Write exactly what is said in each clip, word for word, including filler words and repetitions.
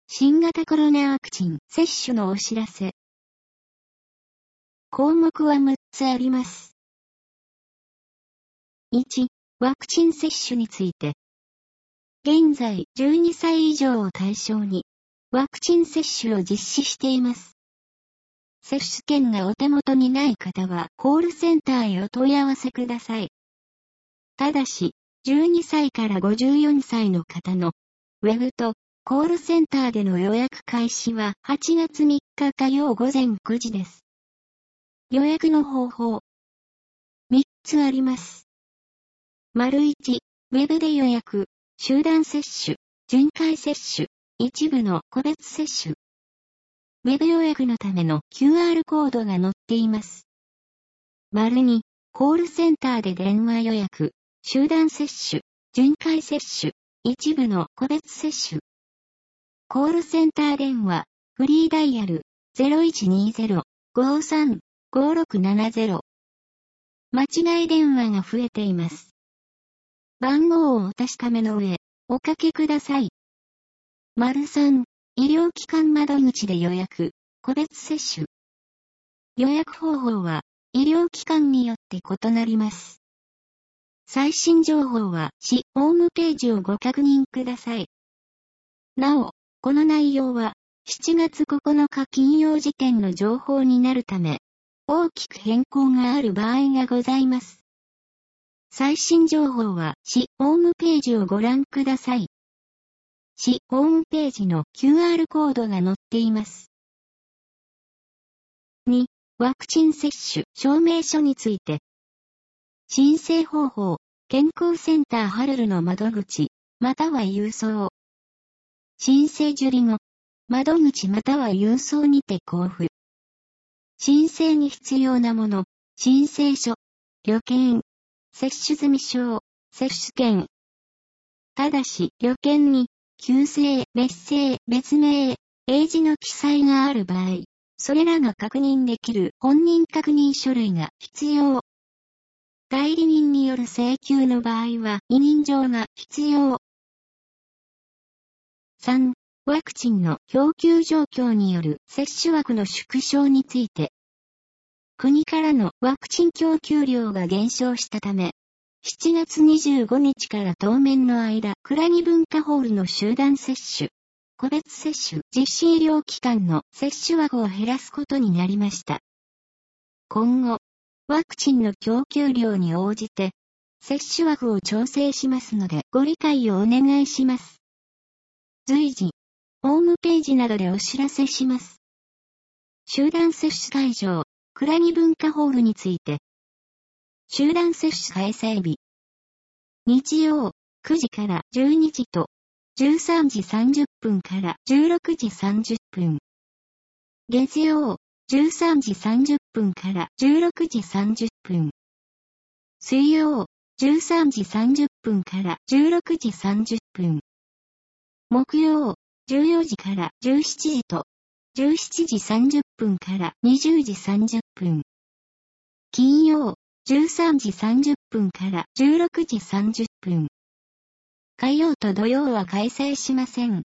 新型コロナワクチン接種のお知らせ。項目はむっつあります。いち、ワクチン接種について。現在、じゅうにさい以上を対象に、ワクチン接種を実施しています。接種券がお手元にない方は、コールセンターへお問い合わせください。ただし、じゅうにさいからごじゅうよんさいの方の、ウェブと、コールセンターでの予約開始ははちがつみっか火曜午前くじです。予約の方法。みっつあります。丸いち、ウェブで予約、集団接種、巡回接種、一部の個別接種。ウェブ予約のための キューアール コードが載っています。丸に、コールセンターで電話予約、集団接種、巡回接種、一部の個別接種。コールセンター電話、フリーダイヤル ゼロいちにゼロ ごさん ごろくななゼロ。間違い電話が増えています。番号をお確かめの上、おかけください。丸さん、医療機関窓口で予約、個別接種。予約方法は、医療機関によって異なります。最新情報は、市ホームページをご確認ください。なお、この内容は、しちがつここのか金曜時点の情報になるため、大きく変更がある場合がございます。最新情報は、市ホームページをご覧ください。市ホームページの キューアール コードが載っています。に、ワクチン接種証明書について。申請方法、健康センターハルルの窓口、または郵送。申請受理後、窓口または郵送にて交付。申請に必要なもの、申請書、旅券、接種済証、接種券。ただし、旅券に、旧姓、別姓、別名、英字の記載がある場合、それらが確認できる本人確認書類が必要。代理人による請求の場合は、委任状が必要。さん、ワクチンの供給状況による接種枠の縮小について。国からのワクチン供給量が減少したため、しちがつにじゅうごにちから当面の間、倉木文化ホールの集団接種、個別接種、実施医療機関の接種枠を減らすことになりました。今後、ワクチンの供給量に応じて、接種枠を調整しますのでご理解をお願いします。随時、ホームページなどでお知らせします。集団接種会場、倉木文化ホールについて。集団接種開催日。日曜、くじからじゅうにじと、じゅうさんじさんじゅっぷんからじゅうろくじさんじゅっぷん。月曜、じゅうさんじさんじゅっぷんからじゅうろくじさんじゅっぷん。水曜、じゅうさんじさんじゅっぷんからじゅうろくじさんじゅっぷん。木曜、じゅうよじからじゅうしちじと、じゅうしちじさんじゅっぷんからにじゅうじさんじゅっぷん。金曜、じゅうさんじさんじゅっぷんからじゅうろくじさんじゅっぷん。火曜と土曜は開催しません。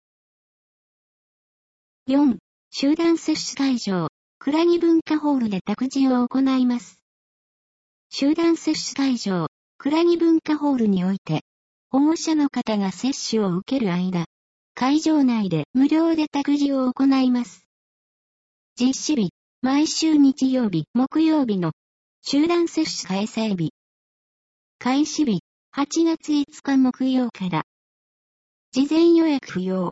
よん、集団接種会場、倉木文化ホールで託児を行います。集団接種会場、倉木文化ホールにおいて、保護者の方が接種を受ける間、会場内で無料で託児を行います。実施日、毎週日曜日、木曜日の集団接種開催日。開始日、はちがついつか木曜から。事前予約不要。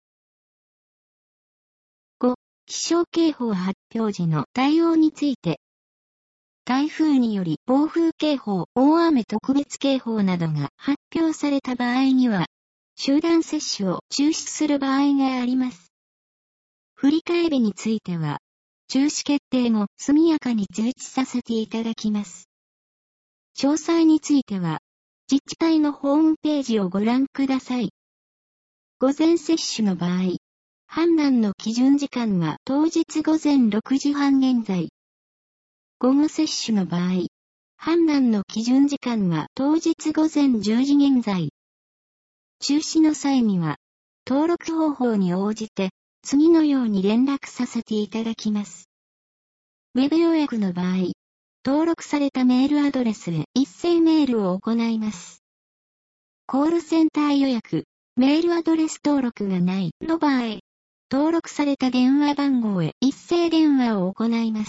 ご、気象警報発表時の対応について。台風により暴風警報、大雨特別警報などが発表された場合には、集団接種を中止する場合があります。振り替え日については、中止決定後、速やかに通知させていただきます。詳細については、自治体のホームページをご覧ください。午前接種の場合、判断の基準時間は当日午前ろくじはん現在。午後接種の場合、判断の基準時間は当日午前じゅうじ現在。中止の際には、登録方法に応じて、 次のように連絡させていただきます。ウェブ予約の場合、登録されたメールアドレスへ一斉メールを行います。コールセンター予約、メールアドレス登録がないの場合、登録された電話番号へ一斉電話を行います。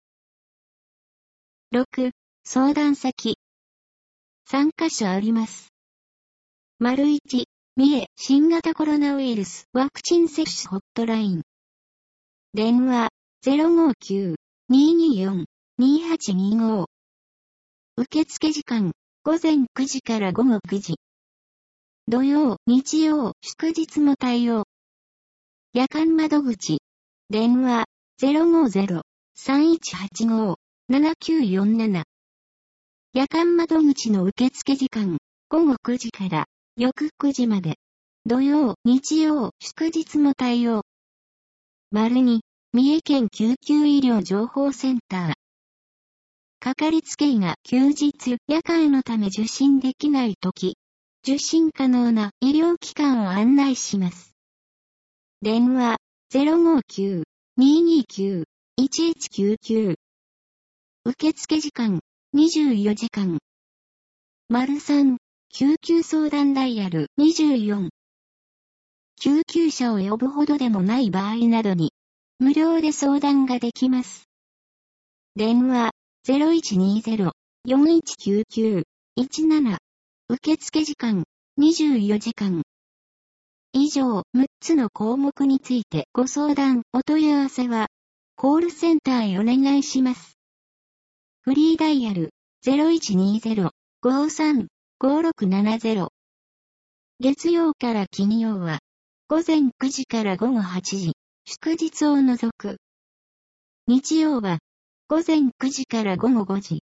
ろく、相談先。さん箇所あります。丸いち、三重新型コロナウイルスワクチン接種ホットライン。電話 ゼロごきゅう にーにーよん にーはちにーご。受付時間ごぜんくじからごごくじ。土曜、日曜、祝日も対応。夜間窓口。電話 ゼロごゼロ さんいちはちご ななきゅうよんなな。夜間窓口の受付時間ごごくじから翌くじまで。土曜、日曜、祝日も対応。丸に、三重県救急医療情報センター。かかりつけ医が休日、夜間のため受診できないとき、受診可能な医療機関を案内します。電話 ゼロごきゅう にーにーきゅう いちいちきゅうきゅう。受付時間にじゅうよじかん。丸さん、救急相談ダイヤルにじゅうよん。救急車を呼ぶほどでもない場合などに、無料で相談ができます。電話 ゼロいちにーゼロ よんいちきゅうきゅう いちなな。受付時間にじゅうよじかん。以上むっつの項目についてご相談、お問い合わせは、コールセンターへお願いします。フリーダイヤル ゼロいちにーゼロ ごーさん ごーろくななゼロ。月曜から金曜は、ごぜんくじからごごはちじ、祝日を除く。日曜は、ごぜんくじからごごごじ。